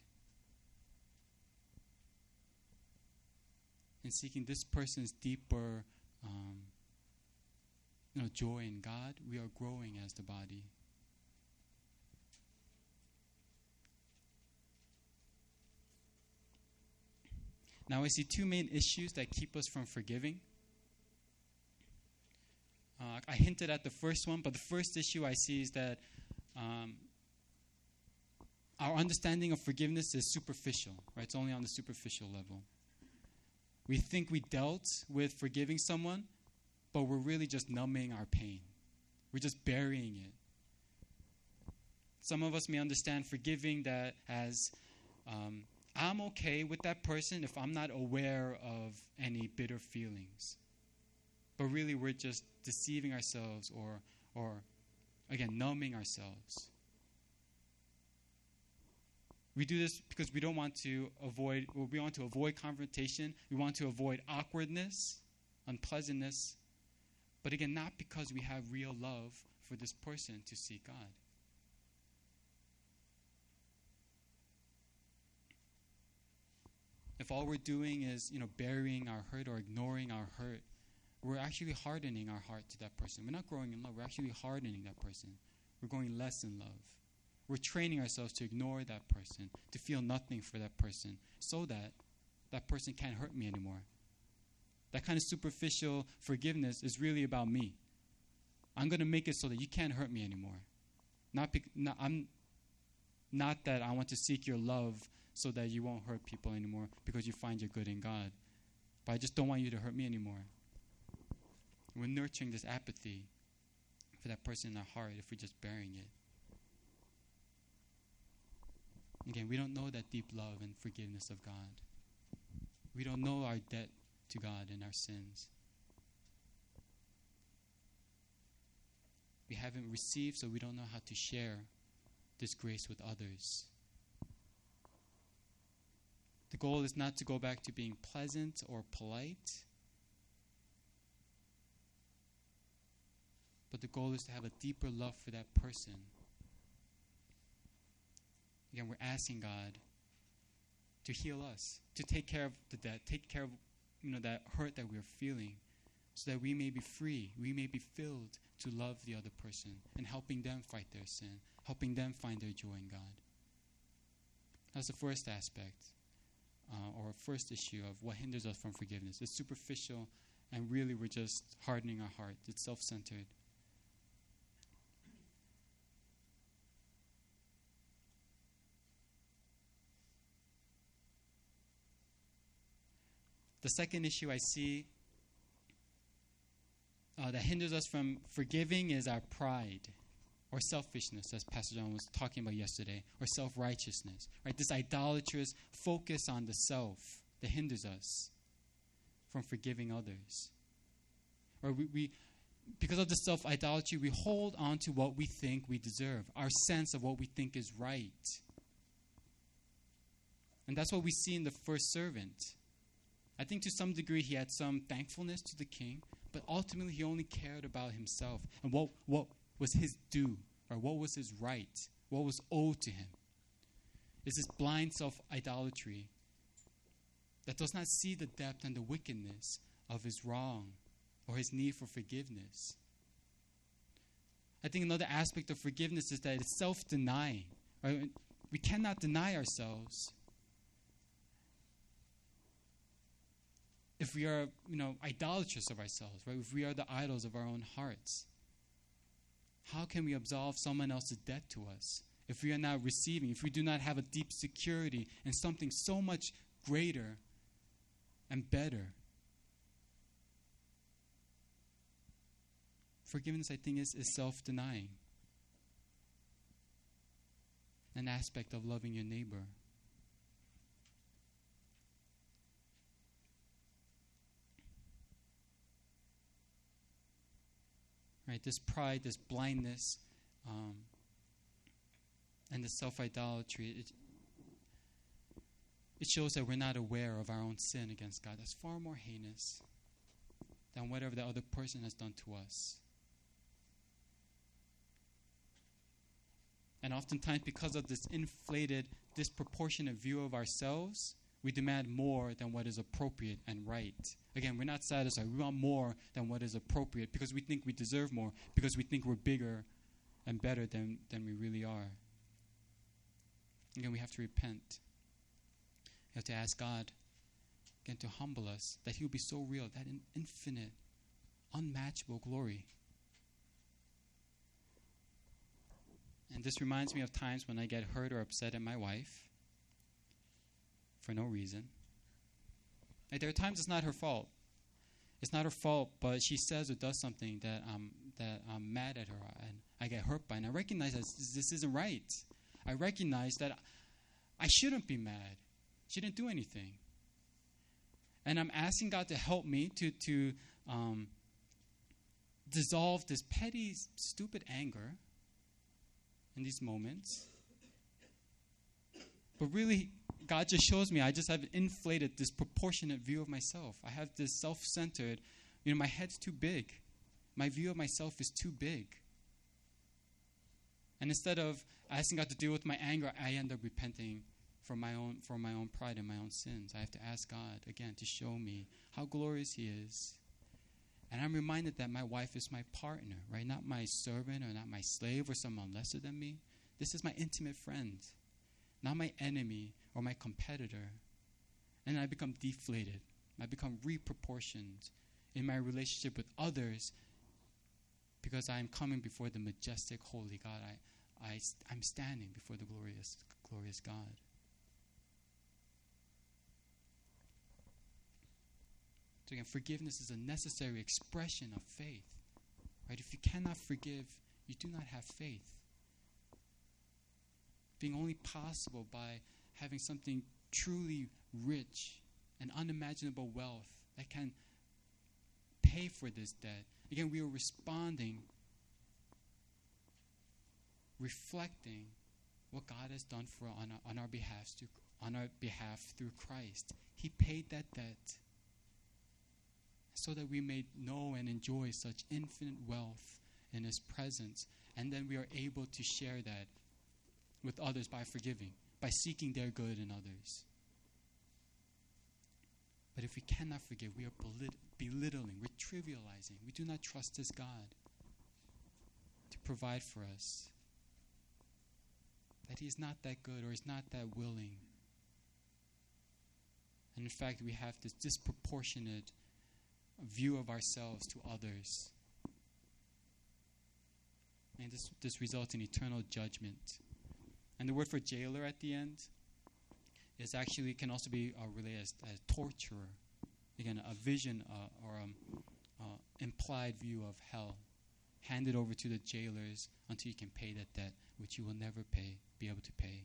And seeking this person's deeper um, you know, joy in God, we are growing as the body. Now I see two main issues that keep us from forgiving. Uh, I hinted at the first one, but the first issue I see is that um, our understanding of forgiveness is superficial, right? It's only on the superficial level. We think we dealt with forgiving someone, but we're really just numbing our pain. We're just burying it. Some of us may understand forgiving that as um, I'm okay with that person if I'm not aware of any bitter feelings. But really we're just deceiving ourselves or, or again, numbing ourselves. We do this because we don't want to avoid, or we want to avoid confrontation. We want to avoid awkwardness, unpleasantness. But again, not because we have real love for this person to seek God. If all we're doing is, you know, burying our hurt or ignoring our hurt, we're actually hardening our heart to that person. We're not growing in love. We're actually hardening that person. We're growing less in love. We're training ourselves to ignore that person, to feel nothing for that person, so that that person can't hurt me anymore. That kind of superficial forgiveness is really about me. I'm going to make it so that you can't hurt me anymore. Not, be, not I'm not that I want to seek your love so that you won't hurt people anymore because you find your good in God. But I just don't want you to hurt me anymore. We're nurturing this apathy for that person in our heart if we're just burying it. Again, we don't know that deep love and forgiveness of God. We don't know our debt to God and our sins. We haven't received, so we don't know how to share this grace with others. The goal is not to go back to being pleasant or polite, but the goal is to have a deeper love for that person. Again, we're asking God to heal us, to take care of the debt, take care of, you know, that hurt that we're feeling, so that we may be free, we may be filled to love the other person and helping them fight their sin, helping them find their joy in God. That's the first aspect, uh, or first issue of what hinders us from forgiveness. It's superficial, and really we're just hardening our heart. It's self-centered. The second issue I see uh, that hinders us from forgiving is our pride or selfishness, as Pastor John was talking about yesterday, or self-righteousness. Right? This idolatrous focus on the self that hinders us from forgiving others. Or we, we because of the self-idolatry, we hold on to what we think we deserve, our sense of what we think is right. And that's what we see in the first servant. I think to some degree he had some thankfulness to the king, but ultimately he only cared about himself and what, what was his due, or what was his right, what was owed to him. It's this blind self-idolatry that does not see the depth and the wickedness of his wrong or his need for forgiveness. I think another aspect of forgiveness is that it's self-denying. Right? We cannot deny ourselves if we are, you know, idolatrous of ourselves, right? If we are the idols of our own hearts. How can we absolve someone else's debt to us if we are not receiving, if we do not have a deep security in something so much greater and better? Forgiveness, I think, is, is self-denying. An aspect of loving your neighbor. Right, this pride, this blindness, um, and the self-idolatry, it, it shows that we're not aware of our own sin against God. That's far more heinous than whatever the other person has done to us. And oftentimes, because of this inflated, disproportionate view of ourselves, we demand more than what is appropriate and right. Again, we're not satisfied. We want more than what is appropriate because we think we deserve more, because we think we're bigger and better than, than we really are. Again, we have to repent. We have to ask God, again, to humble us, that He will be so real, that in infinite, unmatchable glory. And this reminds me of times when I get hurt or upset at my wife for no reason. Like, there are times it's not her fault. It's not her fault, but she says or does something that um that I'm mad at her and I get hurt by. And I recognize that this, this isn't right. I recognize that I shouldn't be mad. She didn't do anything. And I'm asking God to help me to to um, dissolve this petty, stupid anger in these moments. But really, God just shows me I just have an inflated, disproportionate view of myself. I have this self-centered, you know, my head's too big. My view of myself is too big. And instead of asking God to deal with my anger, I end up repenting for my own for my own pride and my own sins. I have to ask God, again, to show me how glorious He is. And I'm reminded that my wife is my partner, right? Not my servant or not my slave or someone lesser than me. This is my intimate friend, not my enemy or my competitor. And I become deflated. I become reproportioned in my relationship with others because I am coming before the majestic, holy God. I, I, I'm standing before the glorious, glorious God. So again, forgiveness is a necessary expression of faith. Right? If you cannot forgive, you do not have faith. Being only possible by having something truly rich and unimaginable wealth that can pay for this debt. Again, we are responding, reflecting what God has done for on our, on our behalf, to, on our behalf through Christ. He paid that debt so that we may know and enjoy such infinite wealth in His presence, and then we are able to share that with others by forgiving, by seeking their good in others. But if we cannot forgive, we are belit- belittling, we're trivializing. We do not trust this God to provide for us. That He's not that good or He's not that willing. And in fact, we have this disproportionate view of ourselves to others. And this, this results in eternal judgment. And the word for jailer at the end is actually, can also be uh, related as, as torturer. Again, a vision uh, or um, uh, implied view of hell, handed over to the jailers until you can pay that debt, which you will never pay, be able to pay.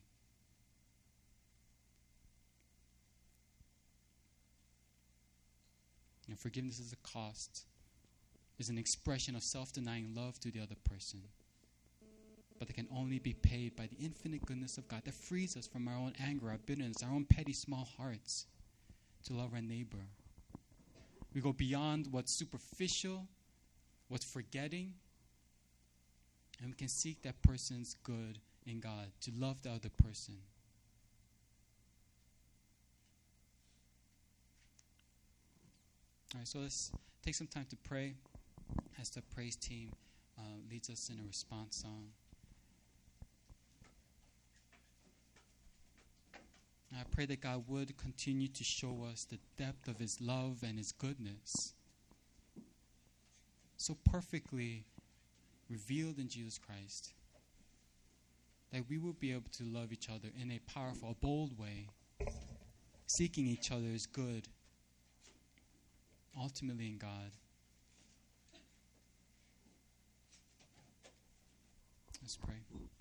And forgiveness is a cost, is an expression of self-denying love to the other person. But it can only be paid by the infinite goodness of God that frees us from our own anger, our bitterness, our own petty small hearts to love our neighbor. We go beyond what's superficial, what's forgetting, and we can seek that person's good in God, to love the other person. All right, so let's take some time to pray as the praise team uh, leads us in a response song. I pray that God would continue to show us the depth of His love and His goodness, so perfectly revealed in Jesus Christ, that we will be able to love each other in a powerful, bold way, seeking each other's good, ultimately in God. Let's pray.